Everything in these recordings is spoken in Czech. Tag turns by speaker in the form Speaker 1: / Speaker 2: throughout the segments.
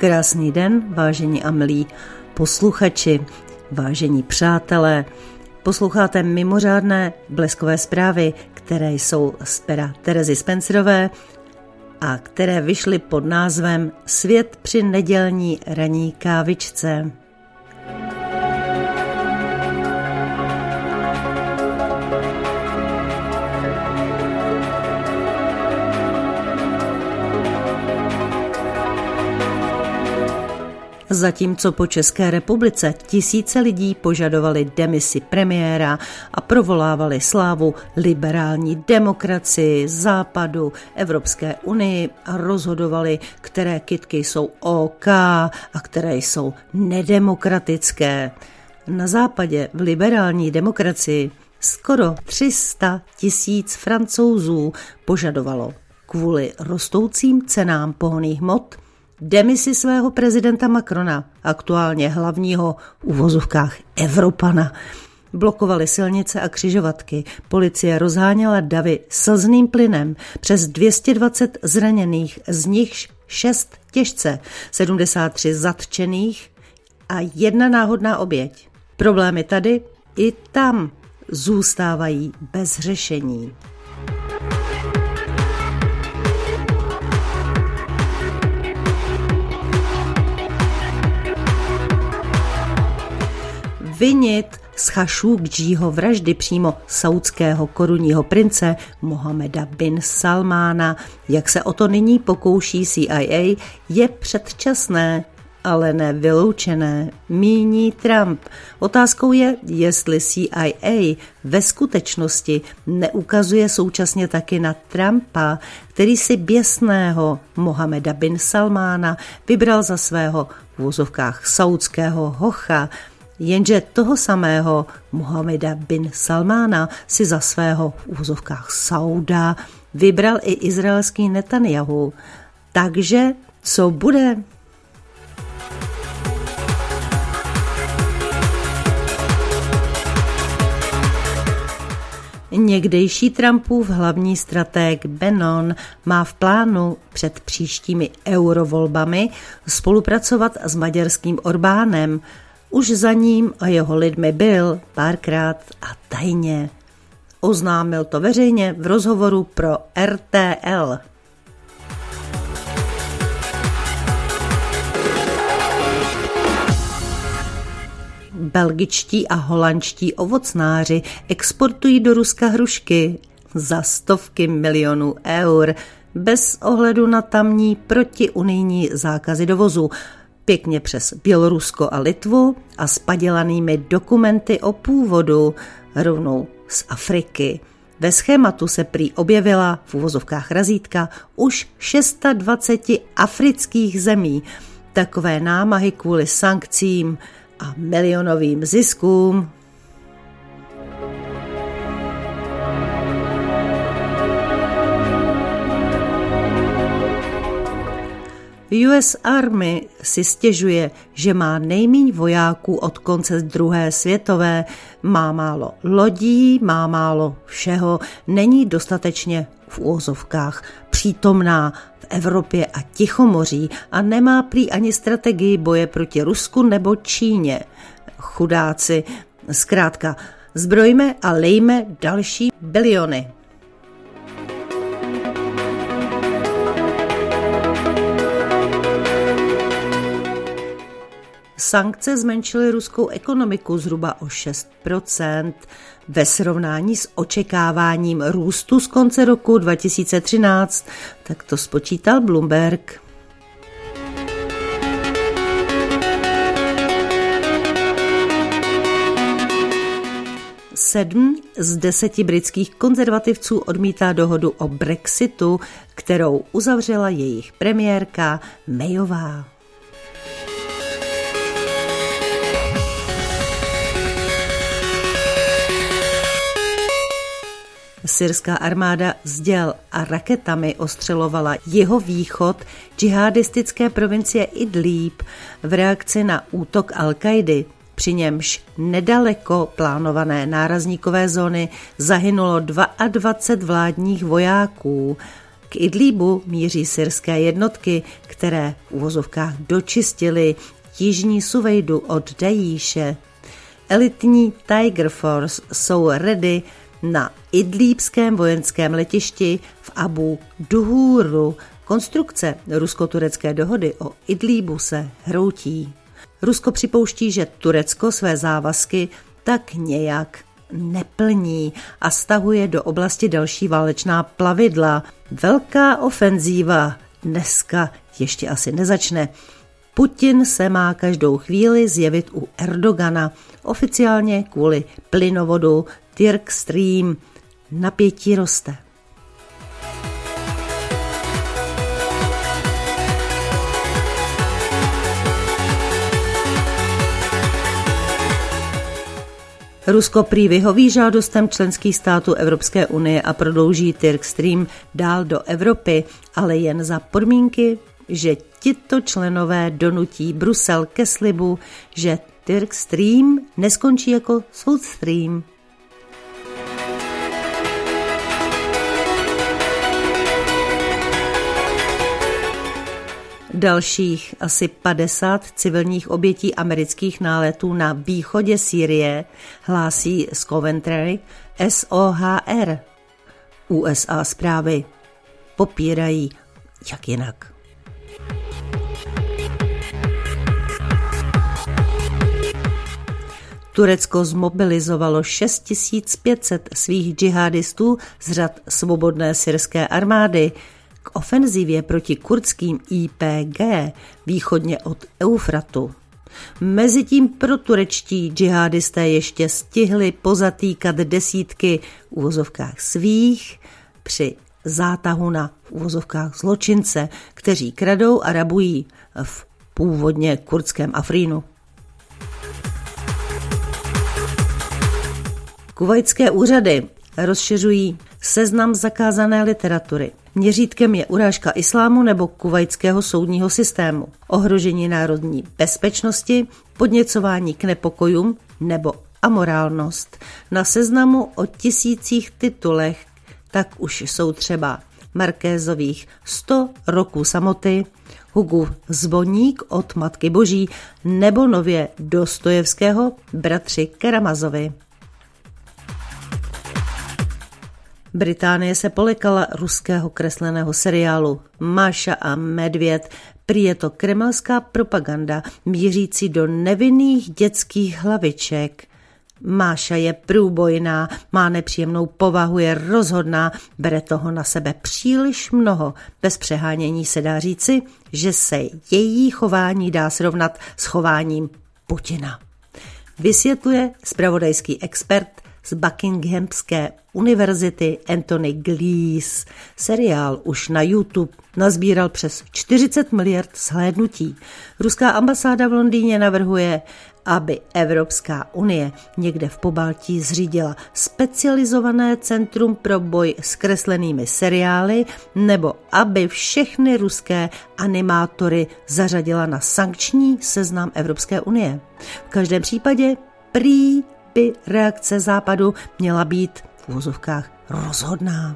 Speaker 1: Krásný den, vážení a milí posluchači, vážení přátelé. Posloucháte mimořádné bleskové zprávy, které jsou z pera Terezy Spencerové a které vyšly pod názvem Svět při nedělní ranní kávičce. Zatímco po České republice tisíce lidí požadovali demisi premiéra a provolávali slávu liberální demokracii, Západu, Evropské unii a rozhodovali, které kytky jsou OK a které jsou nedemokratické. Na Západě v liberální demokracii skoro 300 000 Francouzů požadovalo kvůli rostoucím cenám pohonných hmot demisi svého prezidenta Macrona, aktuálně hlavního v uvozovkách Evropana. Blokovali silnice a křižovatky, policie rozháněla davy slzným plynem, přes 220 zraněných, z nichž 6 těžce, 73 zatčených a 1 náhodná oběť. Problémy tady i tam zůstávají bez řešení. Vinit z Chašúkdžího vraždy přímo saúdského korunního prince Mohameda bin Salmána, jak se o to nyní pokouší CIA, je předčasné, ale nevyloučené, míní Trump. Otázkou je, jestli CIA ve skutečnosti neukazuje současně taky na Trumpa, který si běsného Mohameda bin Salmána vybral za svého v uvozovkách saúdského hocha, jenže toho samého Mohameda bin Salmána si za svého v uvozovkách Sauda vybral i izraelský Netanjahu. Takže co bude? Někdejší Trumpův hlavní stratég Bannon má v plánu před příštími eurovolbami spolupracovat s maďarským Orbánem. Už za ním a jeho lidmi byl párkrát a tajně. Oznámil to veřejně v rozhovoru pro RTL. Belgičtí a holandští ovocnáři exportují do Ruska hrušky za stovky milionů eur bez ohledu na tamní protiunijní zákazy dovozu. Pěkně přes Bělorusko a Litvu a s padělanými dokumenty o původu rovnou z Afriky. Ve schématu se prý objevila v uvozovkách razítka už 26 afrických zemí. Takové námahy kvůli sankcím a milionovým ziskům. US Army si stěžuje, že má nejméně vojáků od konce druhé světové, má málo lodí, má málo všeho, není dostatečně v úvozovkách přítomná v Evropě a Tichomoří a nemá prý ani strategii boje proti Rusku nebo Číně. Chudáci, zkrátka, zbrojme a lejme další biliony. Sankce zmenšily ruskou ekonomiku zhruba o 6% ve srovnání s očekáváním růstu z konce roku 2013, tak to spočítal Bloomberg. Sedm z 10 britských konzervativců odmítá dohodu o Brexitu, kterou uzavřela jejich premiérka Mayová. Syrská armáda z děl a raketami ostřelovala jihovýchod džihadistické provincie Idlíb v reakci na útok Al-Kaidy, při němž nedaleko plánované nárazníkové zóny zahynulo 22 vládních vojáků. K Idlíbu míří syrské jednotky, které v uvozovkách dočistily jižní Suvejdu od Dajíše. Elitní Tiger Force jsou ready na idlíbském vojenském letišti v Abu Duhuru. Konstrukce rusko-turecké dohody o Idlíbu se hroutí. Rusko připouští, že Turecko své závazky tak nějak neplní a stahuje do oblasti další válečná plavidla. Velká ofenzíva dneska ještě asi nezačne. Putin se má každou chvíli zjevit u Erdogana, oficiálně kvůli plynovodu Turk Stream. Napětí roste. Rusko prý vyhoví žádostem členských států Evropské unie a prodlouží Turk Stream dál do Evropy, ale jen za podmínky, že tito členové donutí Brusel ke slibu, že Turk Stream neskončí jako South Stream. Dalších asi 50 civilních obětí amerických náletů na východě Sýrie hlásí z Coventry SOHR. USA zprávy popírají, jak jinak. Turecko zmobilizovalo 6500 svých džihadistů z řad svobodné syrské armády k ofenzivě proti kurdským YPG východně od Eufratu. Mezitím proturečtí džihadisté ještě stihli pozatýkat desítky v uvozovkách svých při zátahu na v uvozovkách zločince, kteří kradou a rabují v původně kurdském Afrínu. Kuvajtské úřady rozšiřují seznam zakázané literatury. Měřítkem je urážka islámu nebo kuvajtského soudního systému, ohrožení národní bezpečnosti, podněcování k nepokojům nebo amorálnost. Na seznamu o tisících titulech tak už jsou třeba Markézových 100 roků samoty, Hugův Zvoník od Matky Boží nebo nově Dostojevského Bratři Karamazovi. Británie se polekala ruského kresleného seriálu Máša a Medvěd. Prý je to kremelská propaganda mířící do nevinných dětských hlaviček. Máša je průbojná, má nepříjemnou povahu, je rozhodná, bere toho na sebe příliš mnoho. Bez přehánění se dá říci, že se její chování dá srovnat s chováním Putina. Vysvětluje zpravodajský expert z Buckinghamské univerzity Anthony Glees. Seriál už na YouTube nazbíral přes 40 miliard shlédnutí. Ruská ambasáda v Londýně navrhuje, aby Evropská unie někde v Pobaltí zřídila specializované centrum pro boj s kreslenými seriály nebo aby všechny ruské animátory zařadila na sankční seznam Evropské unie. V každém případě prý by reakce Západu měla být v uvozovkách rozhodná.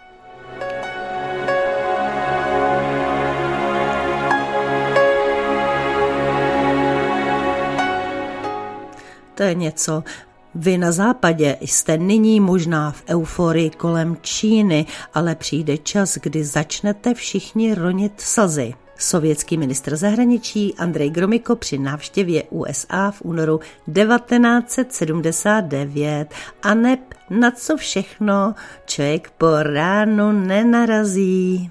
Speaker 1: To je něco. Vy na západě jste nyní možná v euforii kolem Číny, ale přijde čas, kdy začnete všichni ronit slzy. Sovětský ministr zahraničí Andrej Gromyko při návštěvě USA v únoru 1979 a neb na co všechno člověk po ránu nenarazí.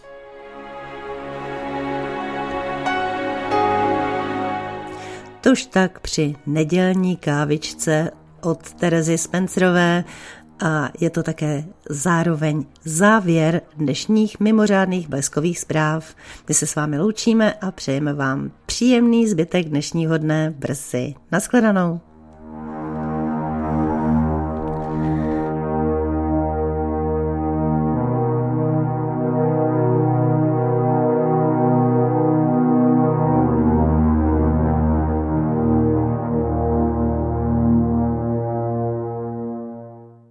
Speaker 1: Tož tak při nedělní kávičce od Terezy Spencerové a je to také zároveň závěr dnešních mimořádných bleskových zpráv. My se s vámi loučíme a přejeme vám příjemný zbytek dnešního dne brzy. Naschledanou.